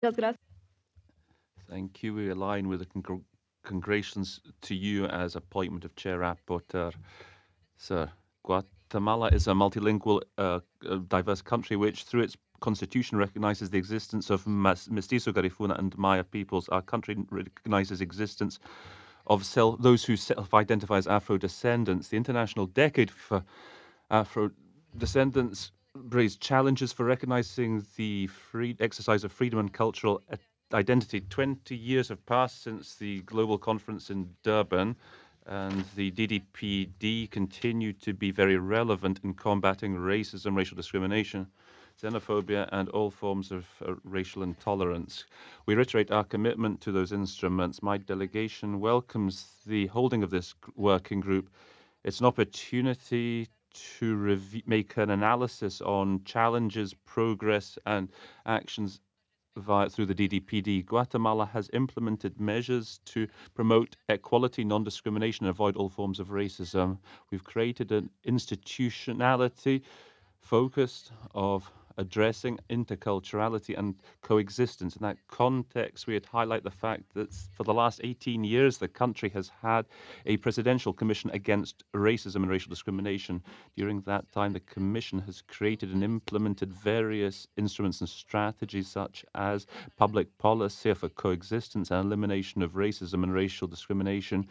Muchas gracias. Thank you. We align with the congratulations to you as appointment of chair rapporteur, sir. Guatemala is a multilingual, diverse country which, through its constitution, recognizes the existence of Mestizo, Garifuna, and Maya peoples. Our country recognizes existence of those who self-identify as Afro-descendants. The International Decade for Afro-descendants raised challenges for recognizing the free exercise of freedom and cultural identity. 20 years have passed since the global conference in Durban, and the DDPD continued to be very relevant in combating racism, racial discrimination, xenophobia, and all forms of racial intolerance. We reiterate our commitment to those instruments. My delegation welcomes the holding of this working group. It's an opportunity to make an analysis on challenges, progress, and actions through the DDPD. Guatemala has implemented measures to promote equality, non discrimination, and avoid all forms of racism. We've created an institutionality focused of addressing interculturality and coexistence. In that context, we would highlight the fact that for the last 18 years, the country has had a presidential commission against racism and racial discrimination. During that time, the commission has created and implemented various instruments and strategies, such as public policy for coexistence and elimination of racism and racial discrimination.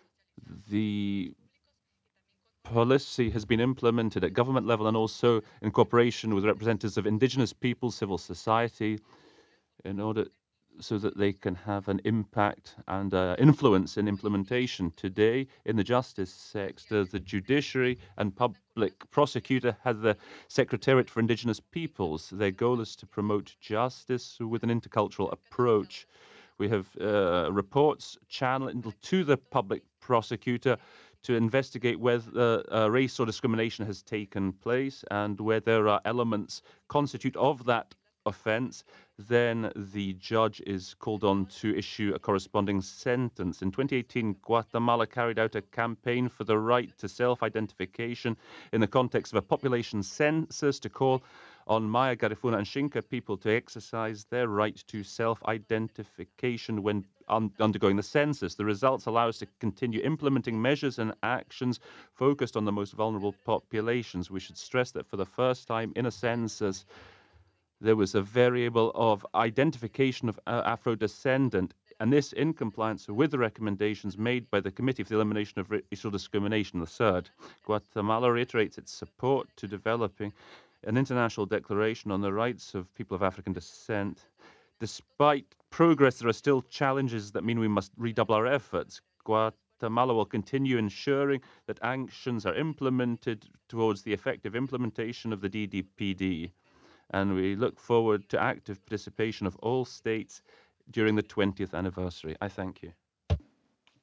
The policy has been implemented at government level and also in cooperation with representatives of indigenous peoples, civil society, in order so that they can have an impact and influence in implementation. Today, in the justice sector, the judiciary and public prosecutor has the Secretariat for Indigenous Peoples. Their goal is to promote justice with an intercultural approach. We have reports channeled to the public prosecutor to investigate whether race or discrimination has taken place, and where there are elements constitute of that offence, then the judge is called on to issue a corresponding sentence. In 2018, Guatemala carried out a campaign for the right to self-identification in the context of a population census to call on Maya, Garifuna, and Xinca people to exercise their right to self-identification when undergoing the census. The results allow us to continue implementing measures and actions focused on the most vulnerable populations. We should stress that for the first time in a census, there was a variable of identification of Afro-descendant, and this in compliance with the recommendations made by the Committee for the Elimination of Racial Discrimination, the CERD. Guatemala reiterates its support to developing an international declaration on the rights of people of African descent. Despite progress, there are still challenges that mean we must redouble our efforts. Guatemala will continue ensuring that actions are implemented towards the effective implementation of the DDPD, and we look forward to active participation of all states during the 20th anniversary. I thank you.